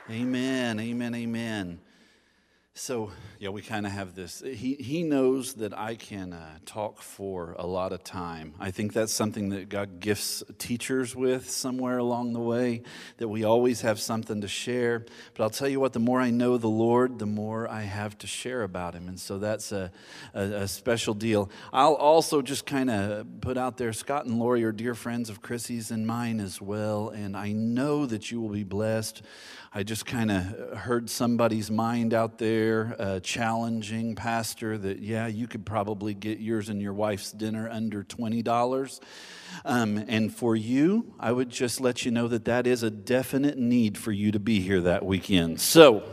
Amen, amen, amen. So, yeah, we kind of have this. He knows that I can talk for a lot of time. I think that's something that God gifts teachers with somewhere along the way, that we always have something to share. But I'll tell you what, the more I know the Lord, the more I have to share about Him. And so that's a special deal. I'll also just kind of put out there, Scott and Lori are dear friends of Chrissy's and mine as well. And I know that you will be blessed. I just kind of heard somebody's mind out there challenging, Pastor, that, yeah, you could probably get yours and your wife's dinner under $20. And for you, I would just let you know that that is a definite need for you to be here that weekend. So,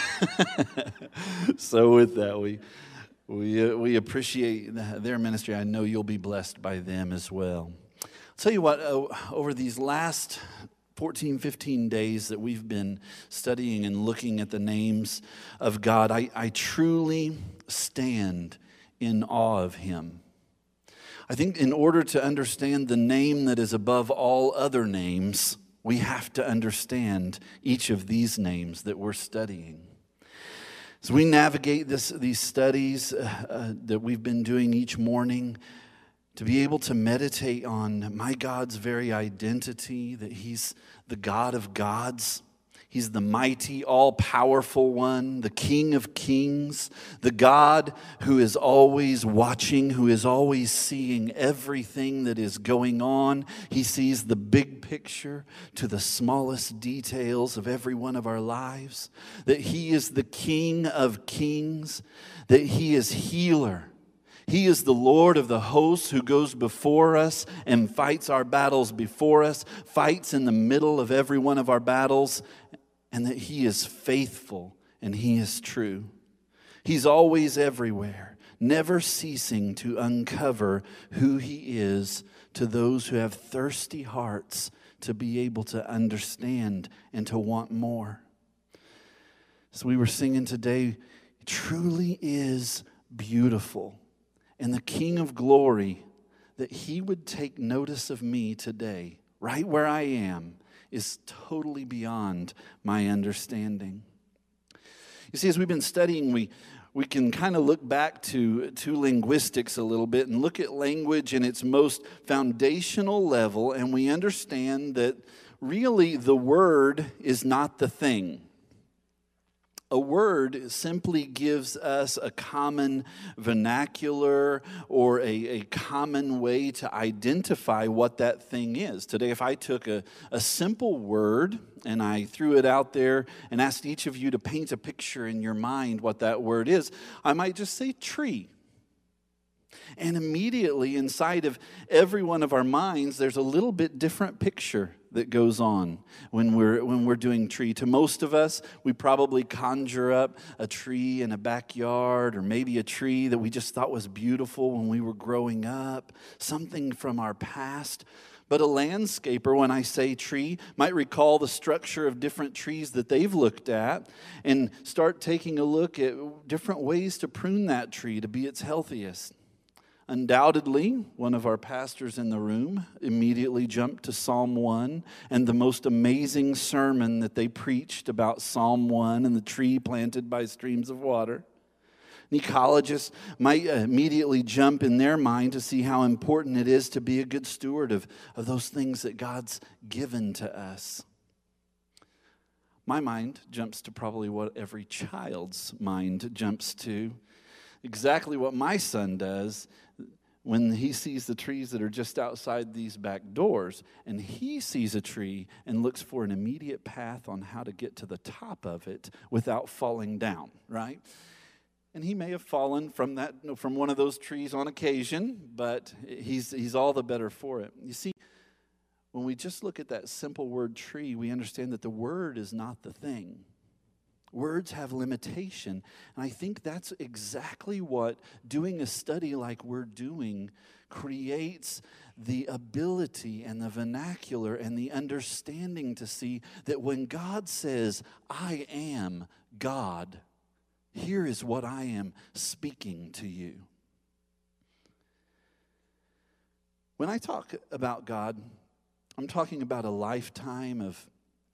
with that, we appreciate their ministry. I know you'll be blessed by them as well. I'll tell you what, over these last 14, 15 days that we've been studying and looking at the names of God, I truly stand in awe of Him. I think in order to understand the name that is above all other names, we have to understand each of these names that we're studying. As we navigate these studies that we've been doing each morning, to be able to meditate on my God's very identity, that He's the God of gods. He's the mighty, all-powerful one, the King of kings, the God who is always watching, who is always seeing everything that is going on. He sees the big picture to the smallest details of every one of our lives. That He is the King of kings, that He is healer. He is the Lord of the hosts who goes before us and fights our battles before us, fights in the middle of every one of our battles, and that He is faithful and He is true. He's always everywhere, never ceasing to uncover who He is to those who have thirsty hearts to be able to understand and to want more. As we were singing today, it truly is beautiful. And the King of glory, that He would take notice of me today, right where I am, is totally beyond my understanding. You see, as we've been studying, we can kind of look back to linguistics a little bit and look at language in its most foundational level, and we understand that really the word is not the thing. A word simply gives us a common vernacular or a common way to identify what that thing is. Today, if I took a simple word and I threw it out there and asked each of you to paint a picture in your mind what that word is, I might just say tree. And immediately inside of every one of our minds, there's a little bit different picture that goes on when we're doing tree. To most of us, we probably conjure up a tree in a backyard, or maybe a tree that we just thought was beautiful when we were growing up, something from our past. But a landscaper, when I say tree, might recall the structure of different trees that they've looked at and start taking a look at different ways to prune that tree to be its healthiest. Undoubtedly, one of our pastors in the room immediately jumped to Psalm 1 and the most amazing sermon that they preached about Psalm 1 and the tree planted by streams of water. An ecologist might immediately jump in their mind to see how important it is to be a good steward of those things that God's given to us. My mind jumps to probably what every child's mind jumps to. Exactly what my son does when he sees the trees that are just outside these back doors, and he sees a tree and looks for an immediate path on how to get to the top of it without falling down, right? And he may have fallen from one of those trees on occasion, but he's all the better for it. You see, when we just look at that simple word tree, we understand that the word is not the thing. Words have limitation, and I think that's exactly what doing a study like we're doing creates the ability and the vernacular and the understanding to see that when God says, I am God, here is what I am speaking to you. When I talk about God, I'm talking about a lifetime of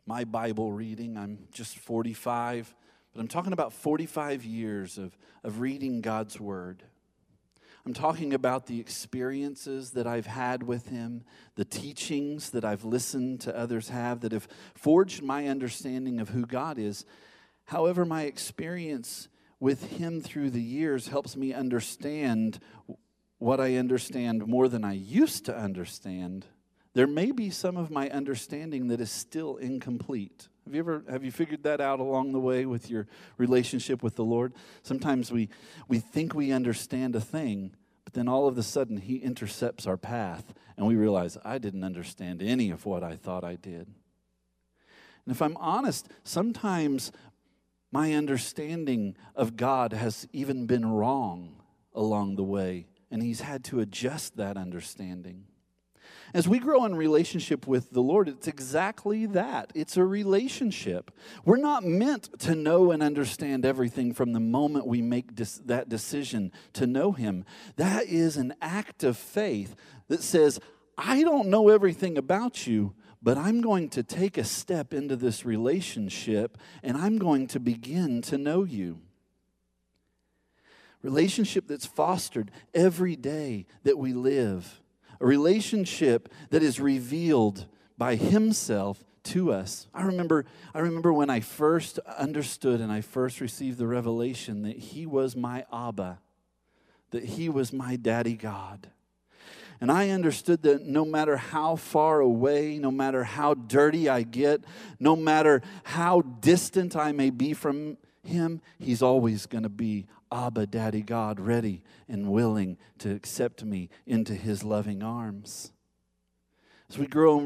my Bible reading. I'm just 45, but I'm talking about 45 years of reading God's Word. I'm talking about the experiences that I've had with Him, the teachings that I've listened to others have that have forged my understanding of who God is. However, my experience with Him through the years helps me understand what I understand more than I used to understand. There may be some of my understanding that is still incomplete. Have you figured that out along the way with your relationship with the Lord? Sometimes we think we understand a thing, but then all of a sudden He intercepts our path and we realize, I didn't understand any of what I thought I did. And if I'm honest, sometimes my understanding of God has even been wrong along the way, and He's had to adjust that understanding. As we grow in relationship with the Lord, it's exactly that. It's a relationship. We're not meant to know and understand everything from the moment we make that decision to know Him. That is an act of faith that says, I don't know everything about you, but I'm going to take a step into this relationship and I'm going to begin to know you. Relationship that's fostered every day that we live. A relationship that is revealed by Himself to us. I remember when I first understood and I first received the revelation that He was my Abba, that He was my daddy God. And I understood that no matter how far away, no matter how dirty I get, no matter how distant I may be from Him, He's always going to be Abba, Daddy God, ready and willing to accept me into His loving arms. As I've grown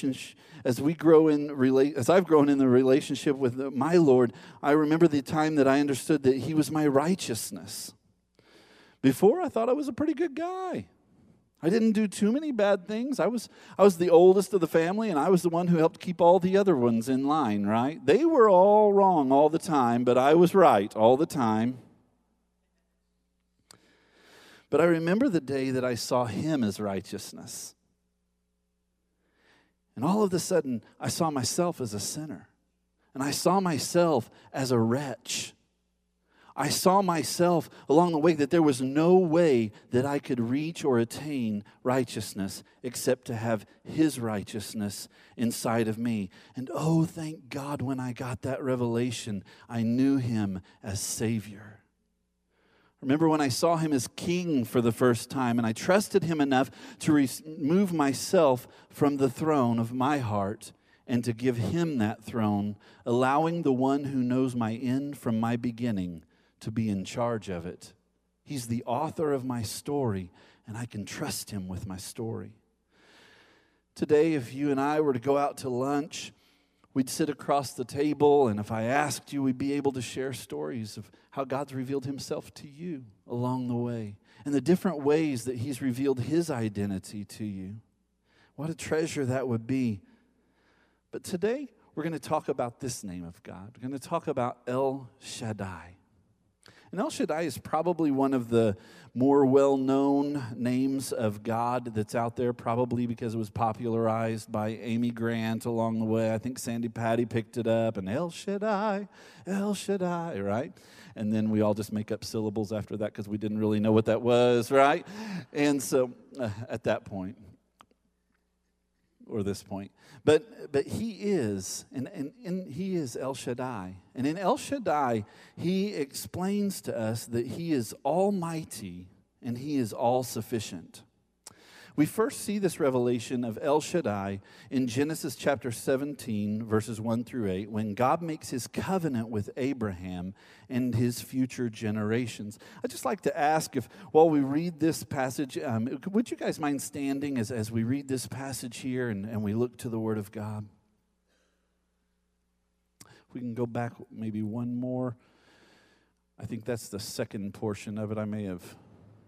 in the relationship with my Lord, I remember the time that I understood that He was my righteousness. Before, I thought I was a pretty good guy. I didn't do too many bad things. I was the oldest of the family, and I was the one who helped keep all the other ones in line, right? They were all wrong all the time, but I was right all the time. But I remember the day that I saw Him as righteousness. And all of a sudden, I saw myself as a sinner. And I saw myself as a wretch. I saw myself along the way that there was no way that I could reach or attain righteousness except to have His righteousness inside of me. And oh, thank God when I got that revelation, I knew Him as Savior. Remember when I saw Him as King for the first time, and I trusted Him enough to remove myself from the throne of my heart and to give Him that throne, allowing the one who knows my end from my beginning to be in charge of it. He's the author of my story, and I can trust Him with my story. Today, if you and I were to go out to lunch, we'd sit across the table, and if I asked you, we'd be able to share stories of how God's revealed Himself to you along the way and the different ways that He's revealed His identity to you. What a treasure that would be. But today, we're going to talk about this name of God. We're going to talk about El Shaddai. And El Shaddai is probably one of the more well-known names of God that's out there, probably because it was popularized by Amy Grant along the way. I think Sandy Patty picked it up, and El Shaddai, right? And then we all just make up syllables after that because we didn't really know what that was, right? And so at that point, or this point. But He is, and He is El Shaddai. And in El Shaddai, He explains to us that He is almighty and He is all-sufficient. We first see this revelation of El Shaddai in Genesis chapter 17, verses 1 through 8, when God makes His covenant with Abraham and his future generations. I'd just like to ask if, while we read this passage, would you guys mind standing as we read this passage here and we look to the Word of God? If we can go back maybe one more. I think that's the second portion of it. I may have...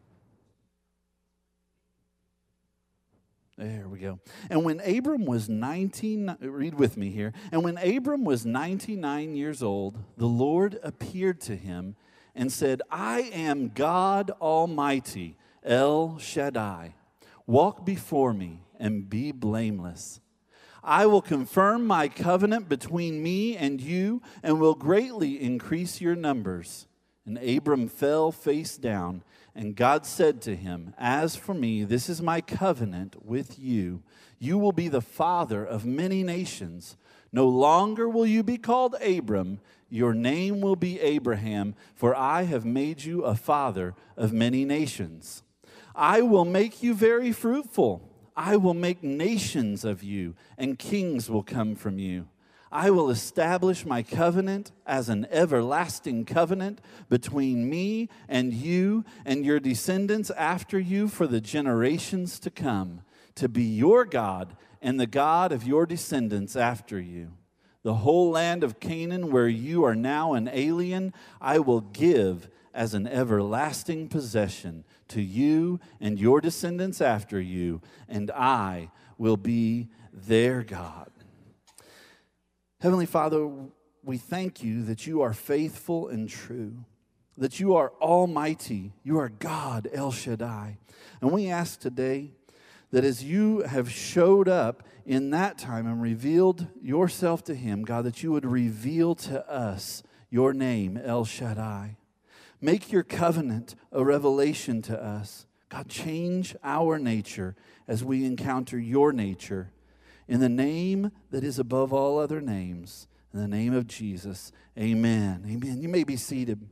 There we go. And when Abram was read with me here. And when Abram was 99 years old, the Lord appeared to him and said, I am God Almighty, El Shaddai. Walk before me and be blameless. I will confirm my covenant between me and you and will greatly increase your numbers." And Abram fell face down, and God said to him, "As for me, this is my covenant with you. You will be the father of many nations. No longer will you be called Abram. Your name will be Abraham, for I have made you a father of many nations. I will make you very fruitful. I will make nations of you, and kings will come from you. I will establish my covenant as an everlasting covenant between me and you and your descendants after you for the generations to come, to be your God and the God of your descendants after you. The whole land of Canaan, where you are now an alien, I will give as an everlasting possession to you and your descendants after you, and I will be their God." Heavenly Father, we thank you that you are faithful and true, that you are almighty, you are God, El Shaddai. And we ask today that as you have showed up in that time and revealed yourself to him, God, that you would reveal to us your name, El Shaddai. Make your covenant a revelation to us. God, change our nature as we encounter your nature. In the name that is above all other names, in the name of Jesus, amen. Amen. You may be seated.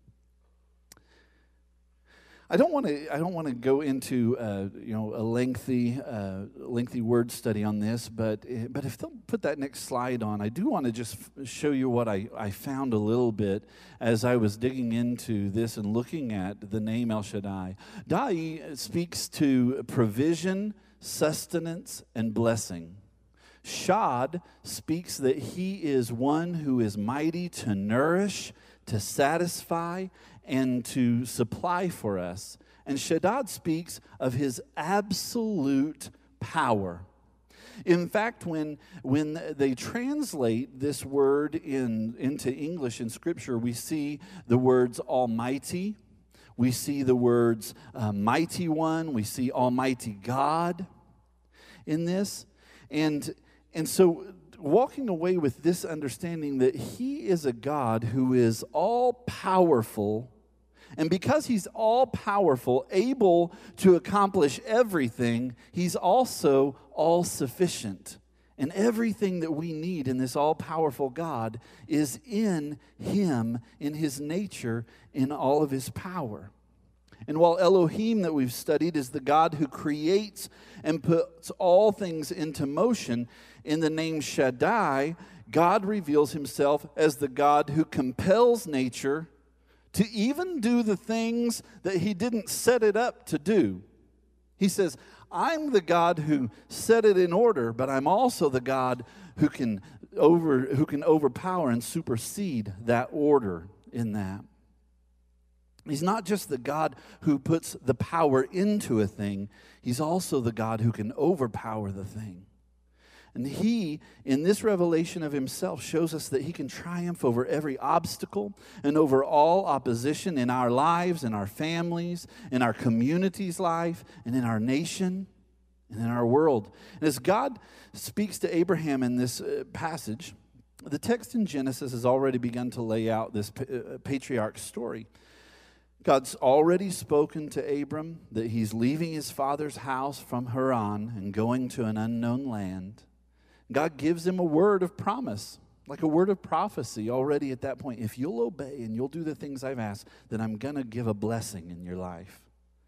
I don't want to go into a lengthy word study on this, but if they'll put that next slide on, I do want to just show you what I found a little bit as I was digging into this and looking at the name El Shaddai. Dai speaks to provision, sustenance, and blessing. Shad speaks that he is one who is mighty to nourish, to satisfy, and to supply for us. And Shaddad speaks of his absolute power. In fact, when they translate this word into English in Scripture, we see the words Almighty, we see the words Mighty One, we see Almighty God in this. And so walking away with this understanding that he is a God who is all-powerful, and because he's all-powerful, able to accomplish everything, he's also all-sufficient. And everything that we need in this all-powerful God is in him, in his nature, in all of his power. And while Elohim that we've studied is the God who creates and puts all things into motion, in the name Shaddai, God reveals himself as the God who compels nature to even do the things that he didn't set it up to do. He says, I'm the God who set it in order, but I'm also the God who can overpower and supersede that order in that. He's not just the God who puts the power into a thing, he's also the God who can overpower the thing. And he, in this revelation of himself, shows us that he can triumph over every obstacle and over all opposition in our lives, in our families, in our community's life, and in our nation, and in our world. And as God speaks to Abraham in this passage, the text in Genesis has already begun to lay out this patriarch story. God's already spoken to Abram that he's leaving his father's house from Haran and going to an unknown land. God gives him a word of promise, like a word of prophecy already at that point. If you'll obey and you'll do the things I've asked, then I'm going to give a blessing in your life.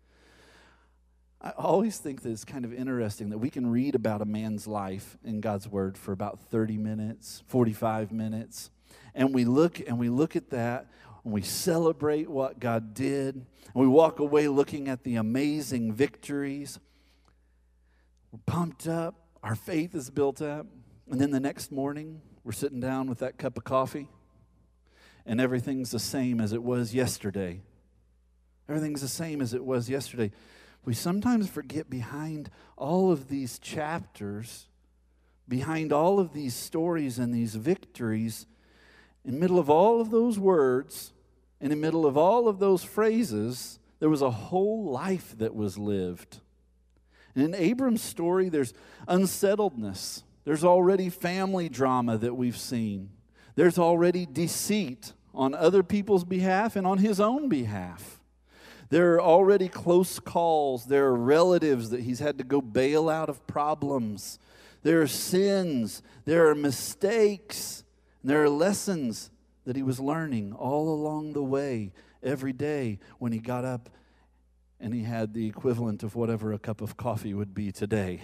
I always think that it's kind of interesting that we can read about a man's life in God's word for about 30 minutes, 45 minutes, and we look at that, and we celebrate what God did, and we walk away looking at the amazing victories. We're pumped up. Our faith is built up, and then the next morning, we're sitting down with that cup of coffee, and everything's the same as it was yesterday. Everything's the same as it was yesterday. We sometimes forget behind all of these chapters, behind all of these stories and these victories, in the middle of all of those words, in the middle of all of those phrases, there was a whole life that was lived. And in Abram's story, there's unsettledness. There's already family drama that we've seen. There's already deceit on other people's behalf and on his own behalf. There are already close calls. There are relatives that he's had to go bail out of problems. There are sins. There are mistakes. And there are lessons that he was learning all along the way, every day when he got up and he had the equivalent of whatever a cup of coffee would be today.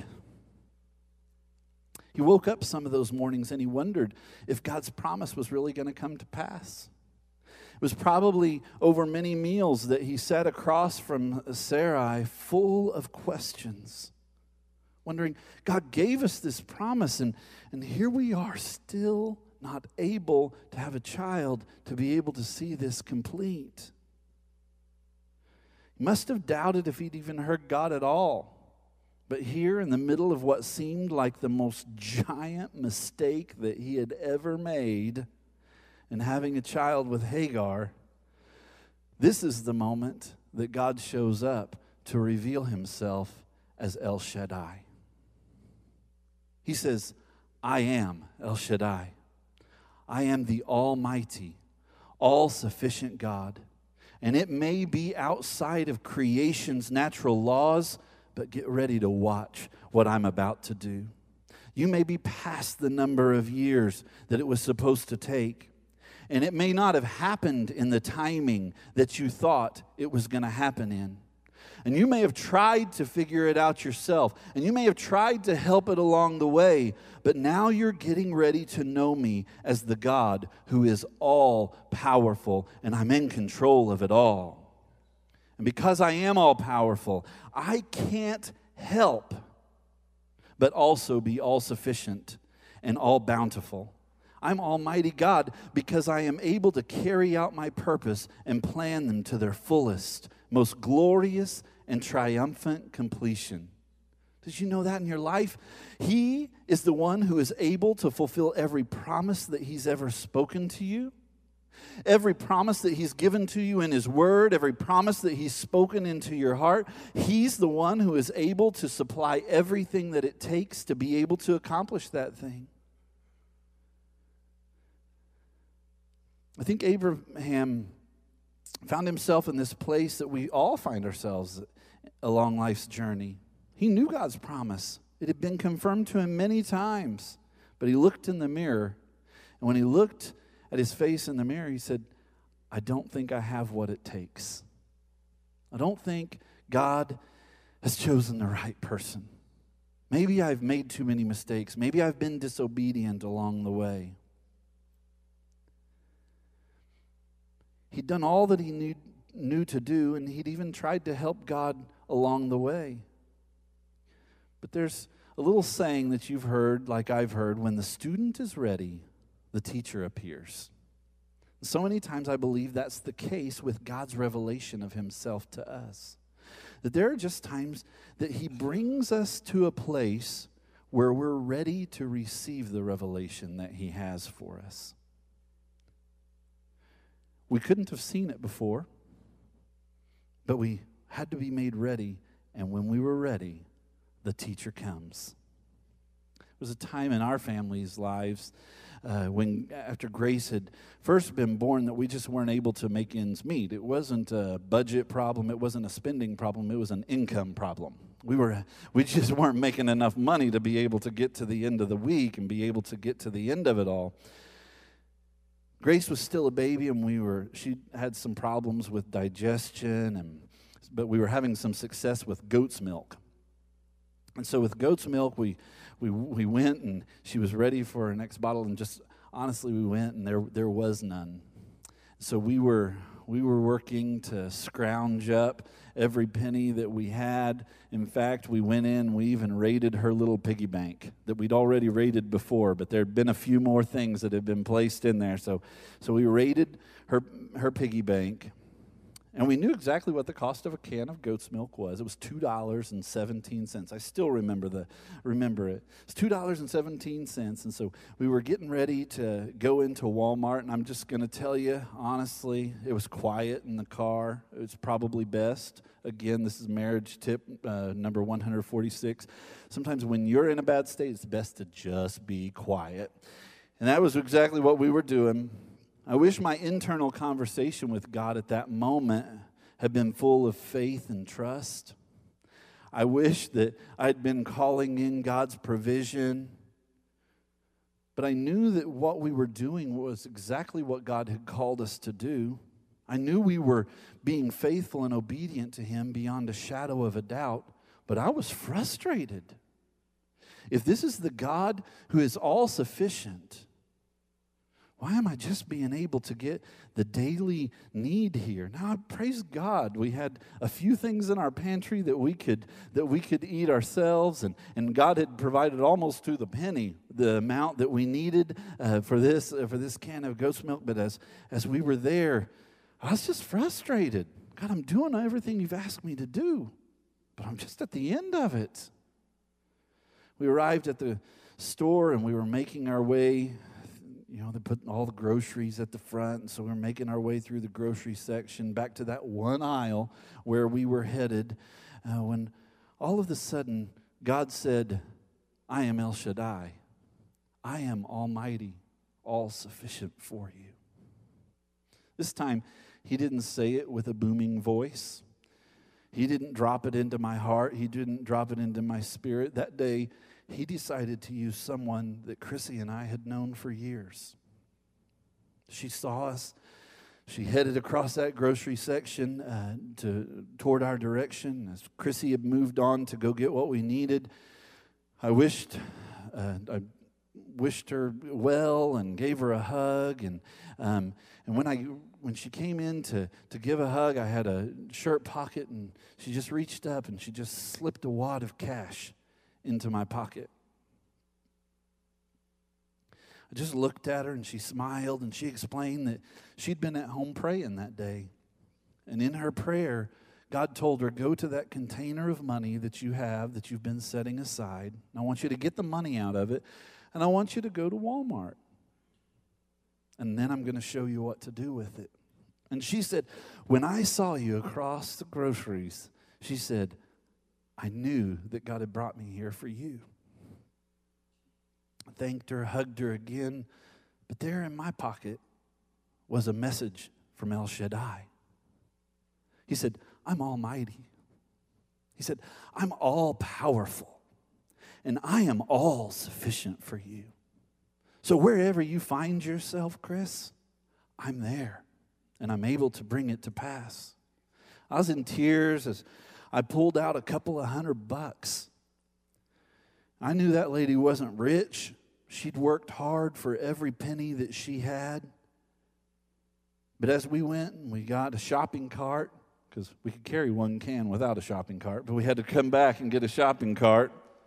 He woke up some of those mornings and he wondered if God's promise was really going to come to pass. It was probably over many meals that he sat across from Sarai full of questions, wondering, God gave us this promise, and here we are still not able to have a child to be able to see this complete. He must have doubted if he'd even heard God at all. But here in the middle of what seemed like the most giant mistake that he had ever made in having a child with Hagar, this is the moment that God shows up to reveal himself as El Shaddai. He says, I am El Shaddai. I am the Almighty, all-sufficient God. And it may be outside of creation's natural laws, but get ready to watch what I'm about to do. You may be past the number of years that it was supposed to take, and it may not have happened in the timing that you thought it was going to happen in. And you may have tried to figure it out yourself, and you may have tried to help it along the way, but now you're getting ready to know me as the God who is all powerful, and I'm in control of it all. And because I am all powerful, I can't help but also be all sufficient and all bountiful. I'm Almighty God because I am able to carry out my purpose and plan them to their fullest, most glorious and triumphant completion. Did you know that in your life? He is the one who is able to fulfill every promise that he's ever spoken to you. Every promise that he's given to you in his word, every promise that he's spoken into your heart, he's the one who is able to supply everything that it takes to be able to accomplish that thing. I think Abraham found himself in this place that we all find ourselves along life's journey. He knew God's promise. It had been confirmed to him many times, but he looked in the mirror, and when he looked at his face in the mirror, he said, I don't think I have what it takes. I don't think God has chosen the right person. Maybe I've made too many mistakes. Maybe I've been disobedient along the way. He'd done all that he knew to do, and he'd even tried to help God along the way. But there's a little saying that you've heard, like I've heard, when the student is ready, the teacher appears. So many times I believe that's the case with God's revelation of himself to us. That there are just times that he brings us to a place where we're ready to receive the revelation that he has for us. We couldn't have seen it before, but we had to be made ready, and when we were ready, the teacher comes. There was a time in our family's lives when after Grace had first been born that we just weren't able to make ends meet. It wasn't a budget problem. It wasn't a spending problem. It was an income problem. We just weren't making enough money to be able to get to the end of the week and be able to get to the end of it all. Grace was still a baby, and she had some problems with digestion, but we were having some success with goat's milk. And so with goat's milk, we went, and she was ready for her next bottle, and just honestly, we went, and there was none. So we were working to scrounge up every penny that we had. In fact, we went in, we even raided her little piggy bank that we'd already raided before, but there had been a few more things that had been placed in there. So we raided her piggy bank, And we knew exactly what the cost of a can of goat's milk was. It was $2.17. I still remember it. It's $2.17. And so we were getting ready to go into Walmart, and I'm just going to tell you, honestly, it was quiet in the car. It was probably best. Again, this is marriage tip number 146. Sometimes when you're in a bad state, it's best to just be quiet. And that was exactly what we were doing. I wish my internal conversation with God at that moment had been full of faith and trust. I wish that I'd been calling in God's provision. But I knew that what we were doing was exactly what God had called us to do. I knew we were being faithful and obedient to Him beyond a shadow of a doubt, but I was frustrated. If this is the God who is all sufficient, why am I just being able to get the daily need here? Now, praise God, we had a few things in our pantry that we could eat ourselves, and God had provided almost to the penny the amount that we needed for this can of goat's milk. But as we were there, I was just frustrated. God, I'm doing everything You've asked me to do, but I'm just at the end of it. We arrived at the store, and we were making our way. They put all the groceries at the front, and so we're making our way through the grocery section back to that one aisle where we were headed, when all of a sudden God said, I am El Shaddai. I am Almighty, all sufficient for you. This time, He didn't say it with a booming voice. He didn't drop it into my heart. He didn't drop it into my spirit. That day, He decided to use someone that Chrissy and I had known for years. She saw us. She headed across that grocery section toward our direction. As Chrissy had moved on to go get what we needed, I wished her well and gave her a hug. And when she came in to give a hug, I had a shirt pocket, and she just reached up and she just slipped a wad of cash into my pocket. I just looked at her, and she smiled, and she explained that she'd been at home praying that day. And in her prayer, God told her, go to that container of money that you've been setting aside. And I want you to get the money out of it, and I want you to go to Walmart. And then I'm going to show you what to do with it. And she said, when I saw you across the groceries, she said, I knew that God had brought me here for you. I thanked her, hugged her again, but there in my pocket was a message from El Shaddai. He said, I'm almighty. He said, I'm all powerful, and I am all sufficient for you. So wherever you find yourself, Chris, I'm there, and I'm able to bring it to pass. I was in tears as I pulled out a couple of $100. I knew that lady wasn't rich. She'd worked hard for every penny that she had. But as we went and we got a shopping cart, because we could carry one can without a shopping cart, but we had to come back and get a shopping cart.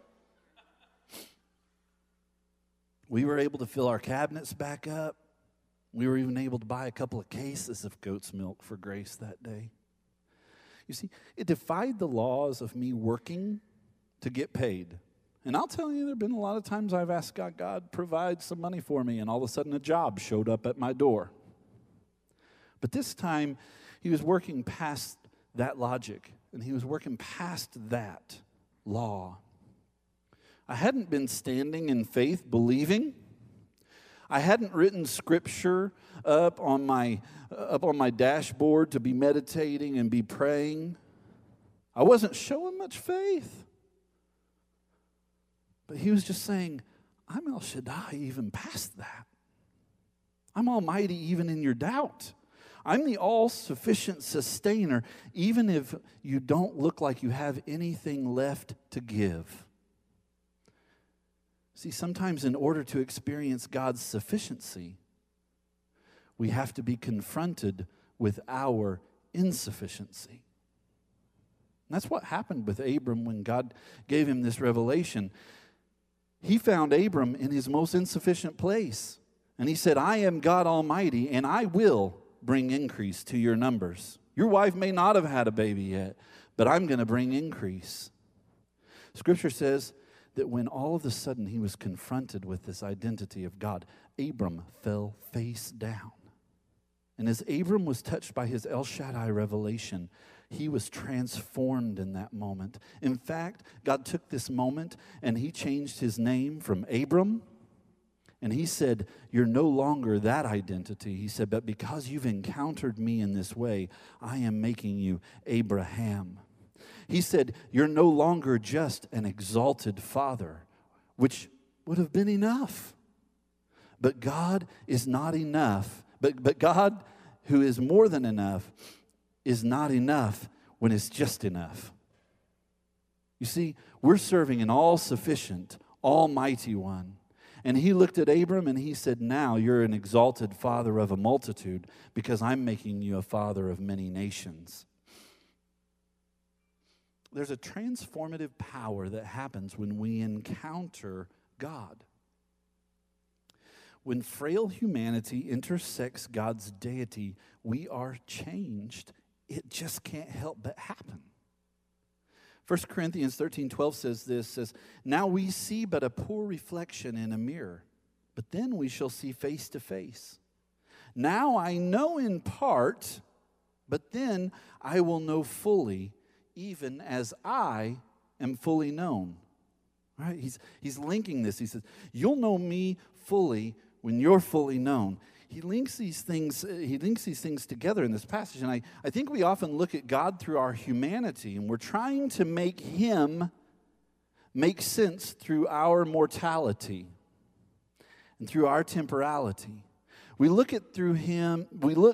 We were able to fill our cabinets back up. We were even able to buy a couple of cases of goat's milk for Grace that day. You see, it defied the laws of me working to get paid. And I'll tell you, there have been a lot of times I've asked God, provide some money for me, and all of a sudden a job showed up at my door. But this time, He was working past that logic, and He was working past that law. I hadn't been standing in faith, believing. I hadn't written scripture up on my dashboard to be meditating and be praying. I wasn't showing much faith. But He was just saying, I'm El Shaddai even past that. I'm almighty even in your doubt. I'm the all-sufficient sustainer even if you don't look like you have anything left to give. See, sometimes in order to experience God's sufficiency, we have to be confronted with our insufficiency. And that's what happened with Abram when God gave him this revelation. He found Abram in his most insufficient place. And He said, I am God Almighty, and I will bring increase to your numbers. Your wife may not have had a baby yet, but I'm going to bring increase. Scripture says that when all of a sudden he was confronted with this identity of God, Abram fell face down. And as Abram was touched by his El Shaddai revelation, he was transformed in that moment. In fact, God took this moment and he changed his name from Abram. And he said, you're no longer that identity. He said, but because you've encountered me in this way, I am making you Abraham. He said, you're no longer just an exalted father, which would have been enough. But God is not enough. But God, who is more than enough, is not enough when it's just enough. You see, we're serving an all-sufficient, almighty one. And he looked at Abram and he said, now you're an exalted father of a multitude because I'm making you a father of many nations. There's a transformative power that happens when we encounter God. When frail humanity intersects God's deity, we are changed. It just can't help but happen. 1 Corinthians 13:12 says, now we see but a poor reflection in a mirror, but then we shall see face to face. Now I know in part, but then I will know fully, even as I am fully known. All right? He's linking this. He says, you'll know me fully when you're fully known. He links these things together in this passage. And I think we often look at God through our humanity, and we're trying to make him make sense through our mortality and through our temporality. We look at him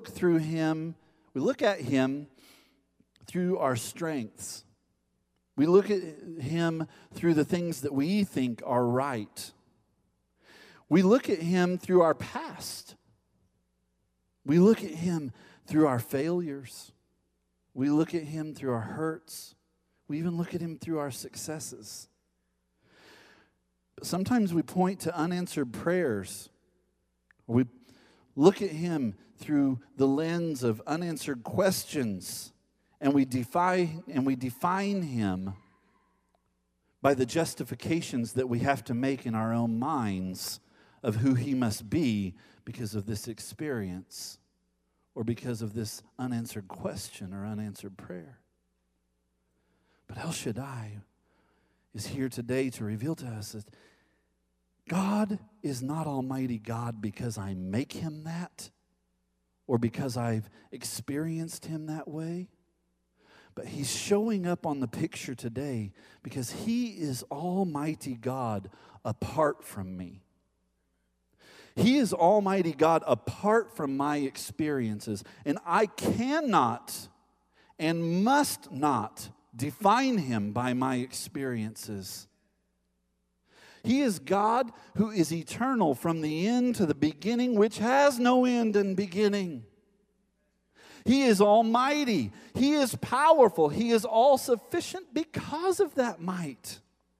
through our strengths. We look at him through the things that we think are right. We look at him through our past. We look at him through our failures. We look at him through our hurts. We even look at him through our successes. But sometimes we point to unanswered prayers. We look at him through the lens of unanswered questions, and we define him by the justifications that we have to make in our own minds of who he must be because of this experience or because of this unanswered question or unanswered prayer. But El Shaddai is here today to reveal to us that God is not Almighty God because I make him that or because I've experienced him that way. But he's showing up on the picture today because he is Almighty God apart from me. He is Almighty God apart from my experiences, and I cannot and must not define him by my experiences. He is God who is eternal from the end to the beginning, which has no end and beginning. He is almighty. He is powerful. He is all-sufficient because of that might.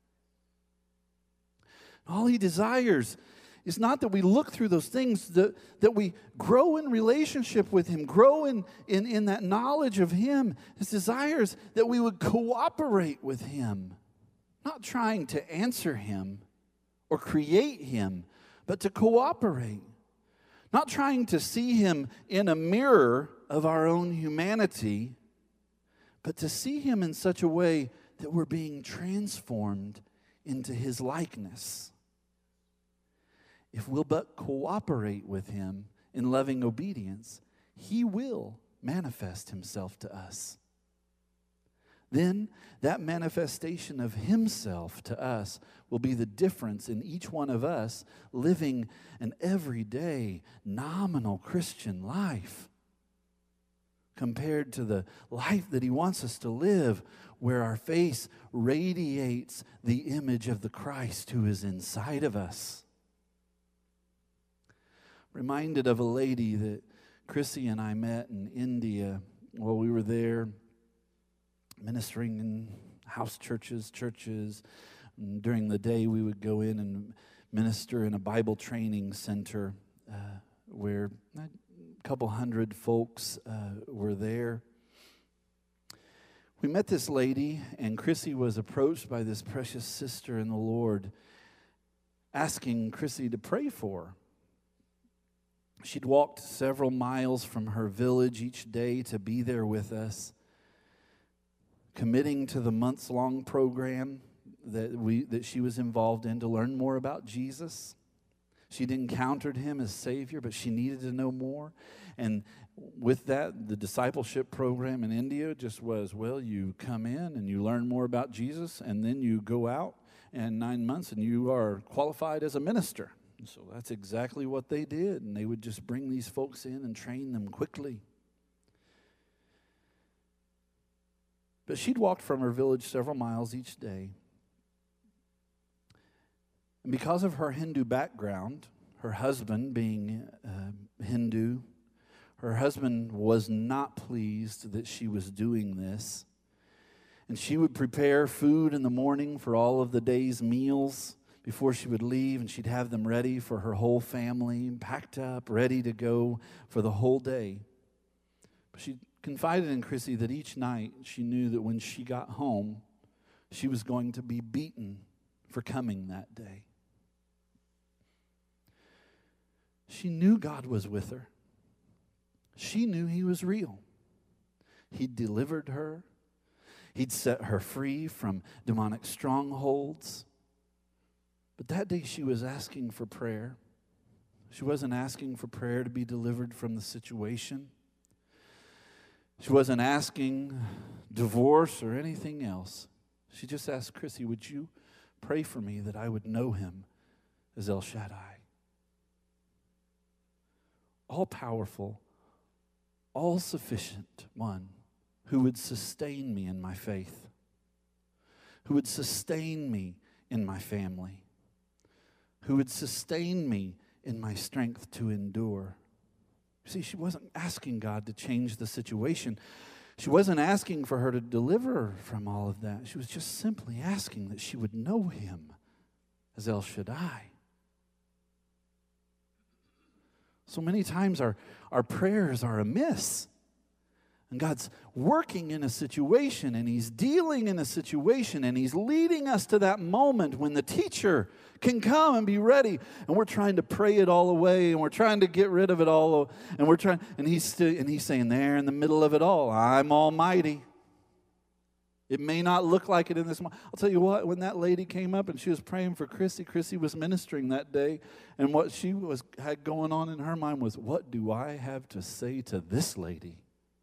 All he desires is not that we look through those things, that we grow in relationship with him, grow in that knowledge of him. His desire is that we would cooperate with him, not trying to answer him or create him, but to cooperate. Not trying to see him in a mirror of our own humanity, but to see him in such a way that we're being transformed into his likeness. If we'll but cooperate with him in loving obedience, he will manifest himself to us. Then that manifestation of himself to us will be the difference in each one of us living an everyday, nominal Christian life compared to the life that he wants us to live, where our face radiates the image of the Christ who is inside of us. Reminded of a lady that Chrissy and I met in India while we were there ministering in house churches. And during the day, we would go in and minister in a Bible training center where a couple hundred folks were there. We met this lady, and Chrissy was approached by this precious sister in the Lord, asking Chrissy to pray for her. She'd walked several miles from her village each day to be there with us, committing to the months-long program that she was involved in to learn more about Jesus. She'd encountered him as Savior, but she needed to know more. And with that, the discipleship program in India just was, well, you come in and you learn more about Jesus, and then you go out in 9 months and you are qualified as a minister. And so that's exactly what they did, and they would just bring these folks in and train them quickly. But she'd walked from her village several miles each day. And because of her Hindu background, her husband being Hindu, her husband was not pleased that she was doing this. And she would prepare food in the morning for all of the day's meals before she would leave, and she'd have them ready for her whole family, packed up, ready to go for the whole day. But she confided in Chrissy that each night she knew that when she got home, she was going to be beaten for coming that day. She knew God was with her. She knew he was real. He'd delivered her. He'd set her free from demonic strongholds. But that day she was asking for prayer. She wasn't asking for prayer to be delivered from the situation. She wasn't asking divorce or anything else. She just asked Chrissy, would you pray for me that I would know him as El Shaddai? All-powerful, all-sufficient one who would sustain me in my faith, who would sustain me in my family, who would sustain me in my strength to endure. See, she wasn't asking God to change the situation. She wasn't asking for her to deliver her from all of that. She was just simply asking that she would know him as El Shaddai. So many times our prayers are amiss. And God's working in a situation, and he's dealing in a situation, and he's leading us to that moment when the teacher can come and be ready. And we're trying to pray it all away, and we're trying to get rid of it all. And he's saying, there in the middle of it all, I'm almighty. It may not look like it in this moment. I'll tell you what, when that lady came up and she was praying for Chrissy, Chrissy was ministering that day, and what she had going on in her mind was, what do I have to say to this lady?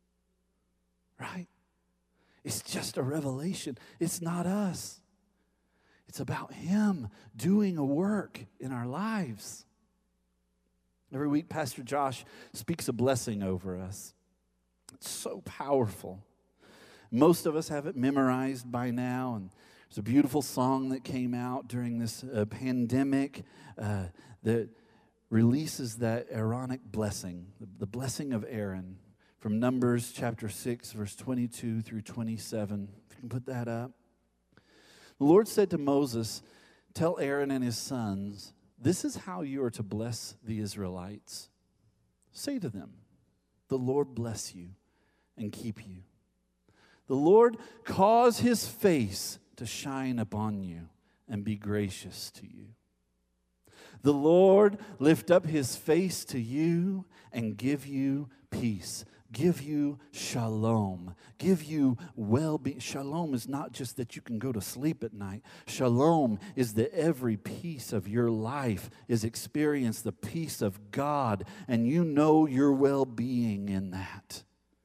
Right? It's just a revelation. It's not us. It's about him doing a work in our lives. Every week, Pastor Josh speaks a blessing over us. It's so powerful. Most of us have it memorized by now, and there's a beautiful song that came out during this pandemic that releases that Aaronic blessing, the blessing of Aaron, from Numbers chapter 6, verse 22 through 27. If you can put that up. The Lord said to Moses, tell Aaron and his sons, this is how you are to bless the Israelites. Say to them, the Lord bless you and keep you. The Lord cause his face to shine upon you and be gracious to you. The Lord lift up his face to you and give you peace. Give you shalom. Give you well-being. Shalom is not just that you can go to sleep at night. Shalom is that every piece of your life is experience the peace of God, and you know your well-being in that.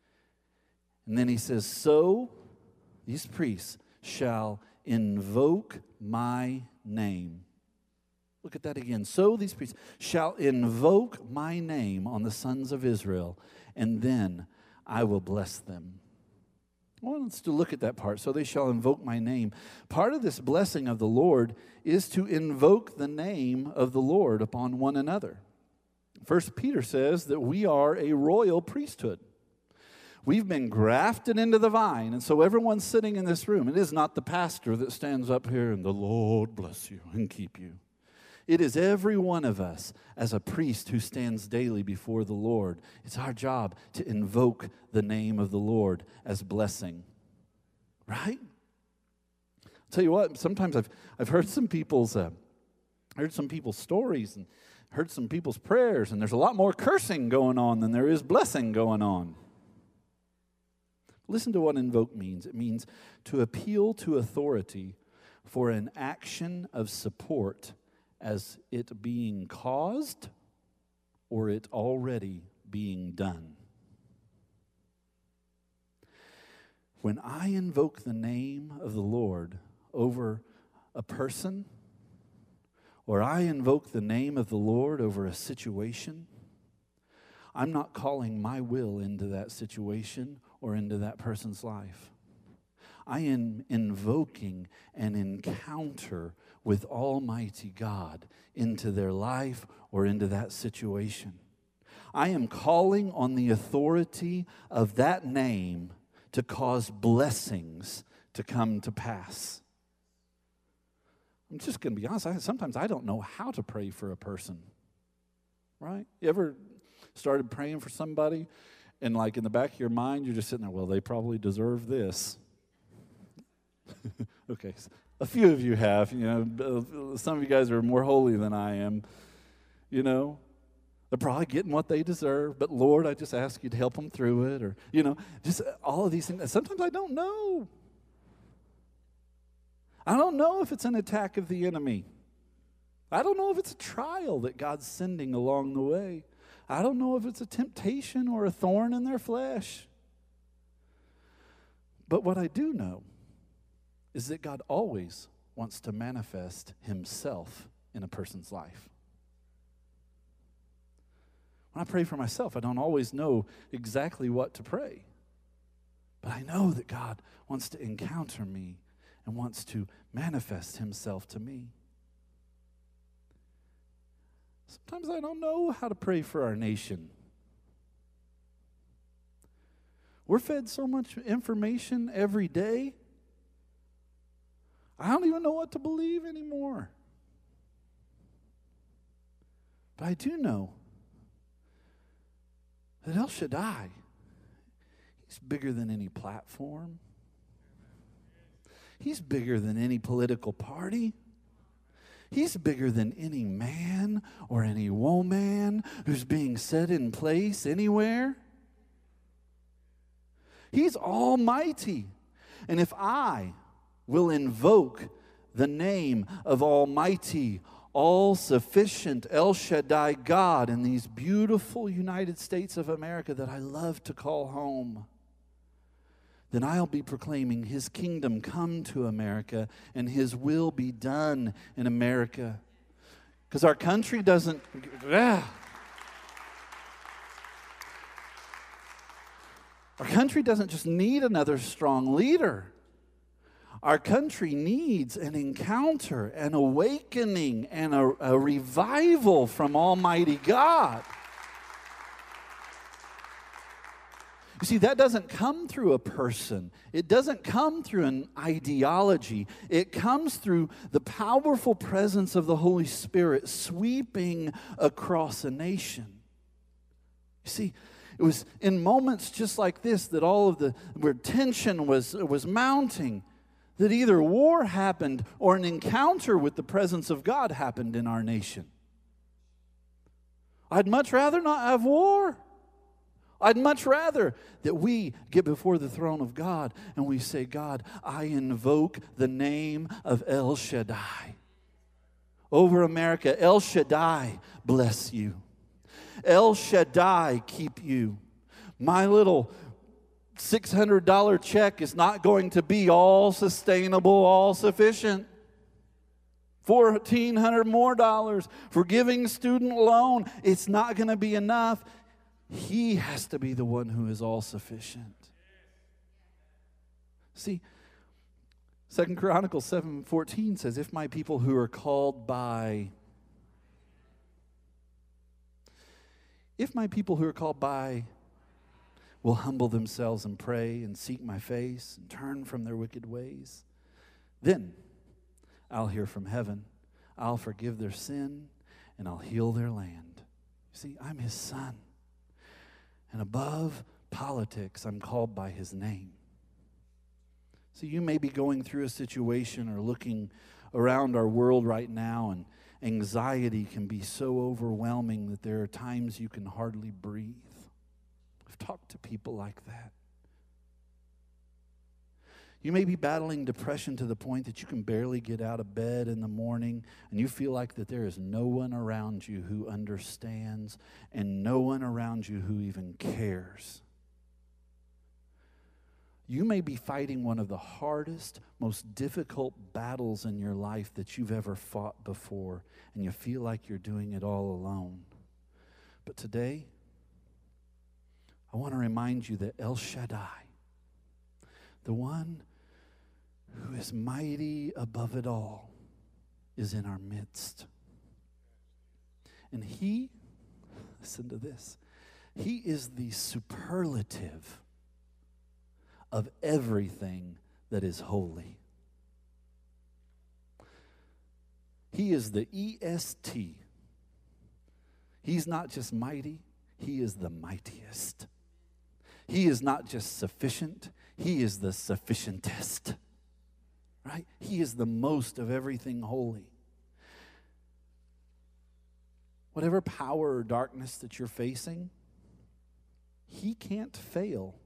And then he says, so these priests shall invoke my name. Look at that again. So these priests shall invoke my name on the sons of Israel, and then I will bless them. I want us to look at that part. So they shall invoke my name. Part of this blessing of the Lord is to invoke the name of the Lord upon one another. 1 Peter says that we are a royal priesthood. We've been grafted into the vine, and so everyone sitting in this room, it is not the pastor that stands up here and the Lord bless you and keep you. It is every one of us as a priest who stands daily before the Lord. It's our job to invoke the name of the Lord as blessing. right? I'll tell you what, sometimes I've heard some people's stories and heard some people's prayers, and there's a lot more cursing going on than there is blessing going on. Listen to what invoke means. It means to appeal to authority for an action of support as it being caused or it already being done. When I invoke the name of the Lord over a person, or I invoke the name of the Lord over a situation, I'm not calling my will into that situation or into that person's life. I am invoking an encounter with Almighty God into their life or into that situation. I am calling on the authority of that name to cause blessings to come to pass. I'm just going to be honest. Sometimes I don't know how to pray for a person, right? You ever started praying for somebody and like in the back of your mind, you're just sitting there, well, they probably deserve this. Okay, a few of you have, some of you guys are more holy than I am, They're probably getting what they deserve, but Lord, I just ask you to help them through it, or, just all of these things. Sometimes I don't know. I don't know if it's an attack of the enemy. I don't know if it's a trial that God's sending along the way. I don't know if it's a temptation or a thorn in their flesh. But what I do know is that God always wants to manifest himself in a person's life. When I pray for myself, I don't always know exactly what to pray. But I know that God wants to encounter me and wants to manifest himself to me. Sometimes I don't know how to pray for our nation. We're fed so much information every day. I don't even know what to believe anymore. But I do know that El Shaddai, he's bigger than any platform. He's bigger than any political party. He's bigger than any man or any woman who's being set in place anywhere. He's almighty. And if I will invoke the name of Almighty, all-sufficient El Shaddai God in these beautiful United States of America that I love to call home, then I'll be proclaiming his kingdom come to America and his will be done in America. Because our country doesn't... Our country doesn't just need another strong leader. Our country needs an encounter, an awakening, and a revival from Almighty God. You see, that doesn't come through a person. It doesn't come through an ideology. It comes through the powerful presence of the Holy Spirit sweeping across a nation. You see, it was in moments just like this that where tension was mounting, that either war happened or an encounter with the presence of God happened in our nation. I'd much rather not have war. I'd much rather that we get before the throne of God and we say, God, I invoke the name of El Shaddai over America. El Shaddai bless you. El Shaddai keep you. My little $600 check is not going to be all sustainable, all sufficient. $1,400 more for giving student loan. It's not going to be enough. He has to be the one who is all sufficient. See, 2 Chronicles 7:14 says, if my people who are called by will humble themselves and pray and seek my face and turn from their wicked ways, then I'll hear from heaven, I'll forgive their sin, and I'll heal their land. You see, I'm his son. And above politics, I'm called by his name. So you may be going through a situation or looking around our world right now, and anxiety can be so overwhelming that there are times you can hardly breathe. I've talked to people like that. You may be battling depression to the point that you can barely get out of bed in the morning, and you feel like that there is no one around you who understands and no one around you who even cares. You may be fighting one of the hardest, most difficult battles in your life that you've ever fought before, and you feel like you're doing it all alone. But today, I want to remind you that El Shaddai, the one who is mighty above it all, is in our midst. And he, listen to this, he is the superlative of everything that is holy. He is the EST. He's not just mighty, he is the mightiest. He is not just sufficient, he is the sufficientest. Right? He is the most of everything holy. Whatever power or darkness that you're facing, he can't fail